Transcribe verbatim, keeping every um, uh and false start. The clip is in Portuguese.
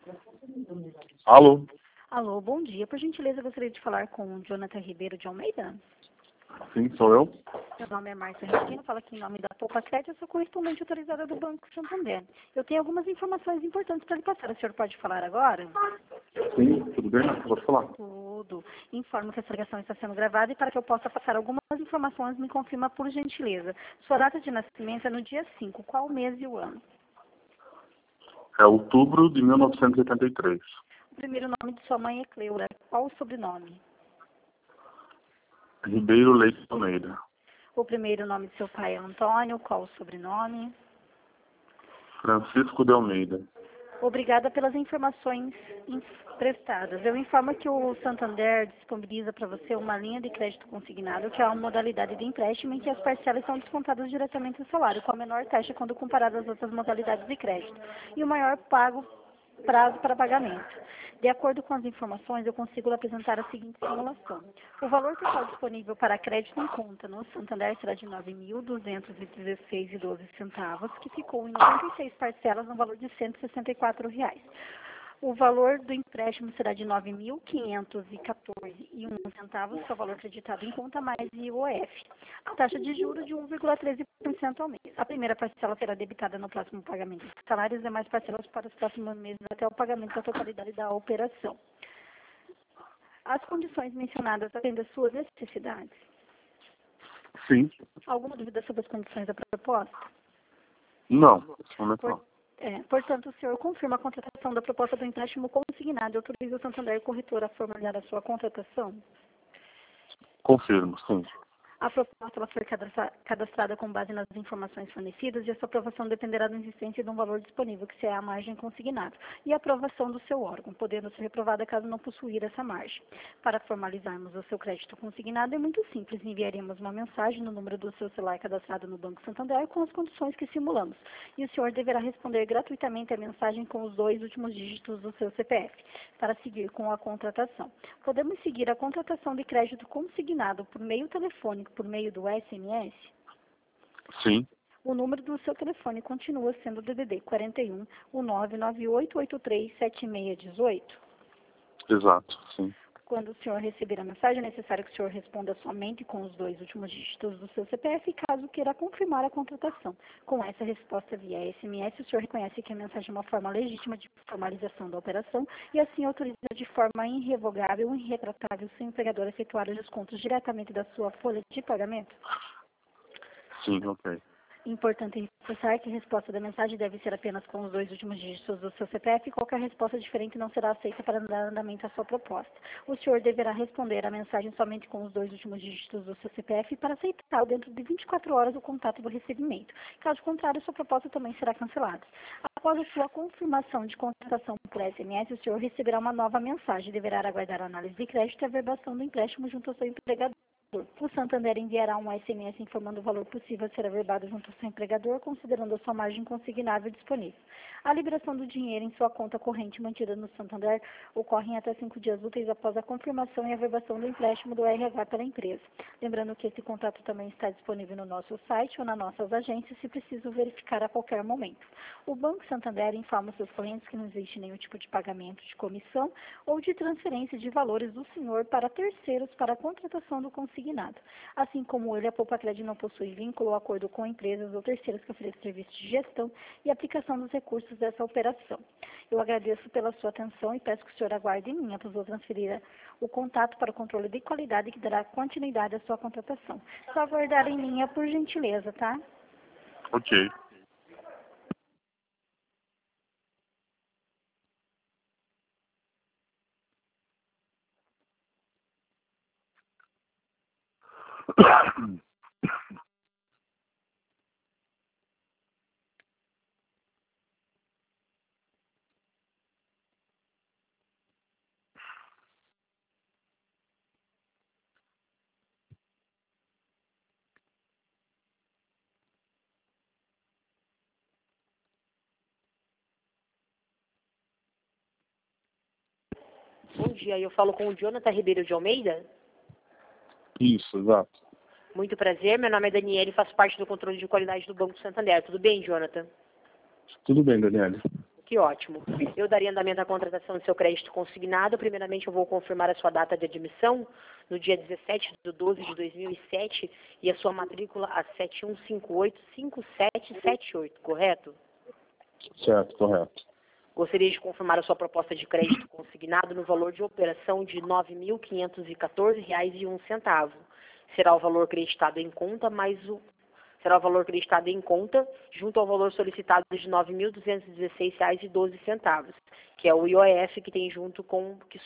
Alô? Alô, bom dia. Por gentileza, eu gostaria de falar com o Jonathan Ribeiro de Almeida. Sim, sou eu. Meu nome é Márcia Regina, falo aqui em nome da Poupa Crédito, eu sou correspondente autorizada do Banco Santander. Eu tenho algumas informações importantes para lhe passar. O senhor pode falar agora? Sim, tudo bem? Pode falar. Tudo. Informo que essa ligação está sendo gravada e para que eu possa passar algumas informações, me confirma por gentileza. Sua data de nascimento é no dia cinco. Qual o mês e o ano? É outubro de mil novecentos e oitenta e três. O primeiro nome de sua mãe é Cleura. Qual o sobrenome? Ribeiro Leite Almeida. O primeiro nome de seu pai é Antônio. Qual o sobrenome? Francisco de Almeida. Obrigada pelas informações prestadas. Eu informo que o Santander disponibiliza para você uma linha de crédito consignado, que é uma modalidade de empréstimo em que as parcelas são descontadas diretamente do salário, com a menor taxa quando comparada às outras modalidades de crédito, e o maior pago prazo para pagamento. De acordo com as informações, eu consigo lhe apresentar a seguinte simulação. O valor total disponível para crédito em conta no Santander será de nove mil duzentos e dezesseis reais e doze centavos, que ficou em noventa e seis parcelas no valor de cento e sessenta e quatro reais. O valor do empréstimo será de nove mil quinhentos e quatorze reais e um centavo, que é o valor acreditado em conta, mais I O F. A taxa de juros de um vírgula treze por cento ao mês. A primeira parcela será debitada no próximo pagamento dos salários e mais parcelas para os próximos meses até o pagamento da totalidade da operação. As condições mencionadas atendem às suas necessidades? Sim. Alguma dúvida sobre as condições da proposta? Não, nesse momento Por, não. é, portanto, o senhor confirma a contratação da proposta do empréstimo consignado e autoriza o Santander Corretor a formalizar a sua contratação? Confirmo, sim. A proposta ela foi cadastra- cadastrada com base nas informações fornecidas e a sua aprovação dependerá da existência de um valor disponível, que será a margem consignada, e a aprovação do seu órgão, podendo ser reprovada caso não possuir essa margem. Para formalizarmos o seu crédito consignado é muito simples, enviaremos uma mensagem no número do seu celular cadastrado no Banco Santander com as condições que simulamos, e o senhor deverá responder gratuitamente a mensagem com os dois últimos dígitos do seu C P F, para seguir com a contratação. Podemos seguir a contratação de crédito consignado por meio telefônico, por meio do S M S? Sim. O número do seu telefone continua sendo o D D D quarenta e um, o nove nove oito oito três sete seis um oito? Exato, sim. Quando o senhor receber a mensagem, é necessário que o senhor responda somente com os dois últimos dígitos do seu C P F, caso queira confirmar a contratação. Com essa resposta via S M S, o senhor reconhece que a mensagem é uma forma legítima de formalização da operação e assim autoriza de forma irrevogável e irretratável o seu empregador a efetuar os descontos diretamente da sua folha de pagamento? Sim, ok. Importante reforçar que a resposta da mensagem deve ser apenas com os dois últimos dígitos do seu C P F e qualquer resposta diferente não será aceita para dar andamento à sua proposta. O senhor deverá responder a mensagem somente com os dois últimos dígitos do seu C P F para aceitar dentro de vinte e quatro horas o contato do recebimento. Caso contrário, sua proposta também será cancelada. Após a sua confirmação de contratação por S M S, o senhor receberá uma nova mensagem e deverá aguardar a análise de crédito e a verbação do empréstimo junto ao seu empregador. O Santander enviará um S M S informando o valor possível a ser averbado junto ao seu empregador, considerando a sua margem consignável disponível. A liberação do dinheiro em sua conta corrente mantida no Santander ocorre em até cinco dias úteis após a confirmação e averbação do empréstimo do R H pela empresa. Lembrando que esse contato também está disponível no nosso site ou nas nossas agências, se preciso verificar a qualquer momento. O Banco Santander informa seus clientes que não existe nenhum tipo de pagamento de comissão ou de transferência de valores do senhor para terceiros para a contratação do consignado. Assim como ele, a Poupa Crédito não possui vínculo ou acordo com empresas ou terceiros que ofereçam serviços de gestão e aplicação dos recursos dessa operação. Eu agradeço pela sua atenção e peço que o senhor aguarde em linha, pois vou transferir o contato para o controle de qualidade que dará continuidade à sua contratação. Só aguardar em linha, por gentileza, tá? Ok. Bom dia, eu falo com o Jonathan Ribeiro de Almeida. Isso, exato. Muito prazer, meu nome é Daniela e faço parte do controle de qualidade do Banco Santander. Tudo bem, Jonathan? Tudo bem, Daniela. Que ótimo. Eu daria andamento à contratação do seu crédito consignado. Primeiramente, eu vou confirmar a sua data de admissão no dia dezessete de doze de dois mil e sete e a sua matrícula a sete um cinco oito cinco sete sete oito, correto? Certo, correto. Gostaria de confirmar a sua proposta de crédito consignado no valor de operação de nove mil quinhentos e quatorze reais e um centavo. Será o valor creditado em conta mais o será o valor creditado em conta junto ao valor solicitado de nove mil duzentos e dezesseis reais e doze centavos, que é o I O F que tem junto com que